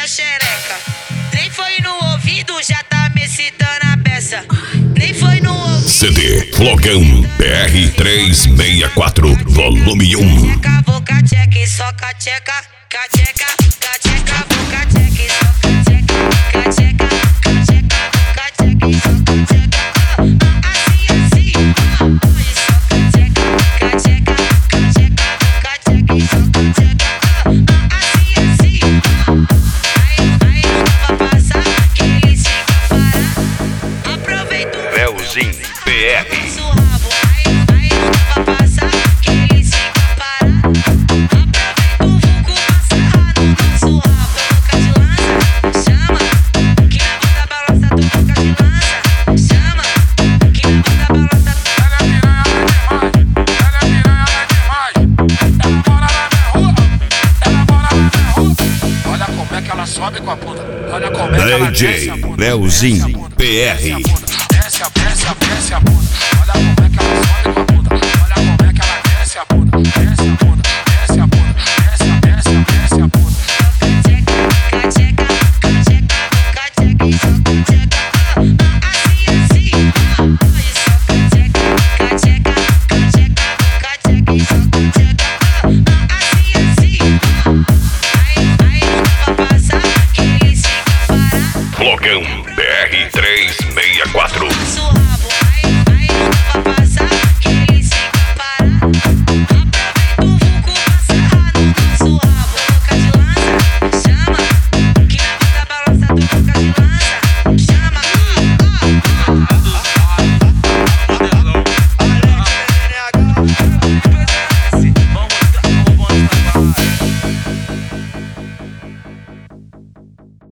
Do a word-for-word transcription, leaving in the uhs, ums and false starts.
xereca. Nem foi no ouvido, já tá me citando a peça. Nem foi no ouvido. C D Flogão P R trezentos e sessenta e quatro, volume um. Cacheca, vou cacheca e só cacheca. Cacheca, cacheca, vou cacheca e só cacheca. Cacheca, cacheca, cacheca e só cacheca. Assim, assim, e só cacheca. Cacheca, cacheca, cacheca e só cacheca. Assim, assim. Aí, aí não dá pra passar, que eles ficam parados. Aproveita o Leozinho P R. nosso rabo. Aí, aí não dá pra passar, que eles ficam parados. Aproveita o vulgo, passa no nosso rabo. Boca de lança, chama. Que na bunda balança, tu boca de lança. Chama, que na bunda balança, tu. Olha como é que ela sobe com a bunda. Olha como é que ela desce a D J bunda. Leozinho P R. Desce a, desce a, desce a bunda. Olha como é que ela sobe.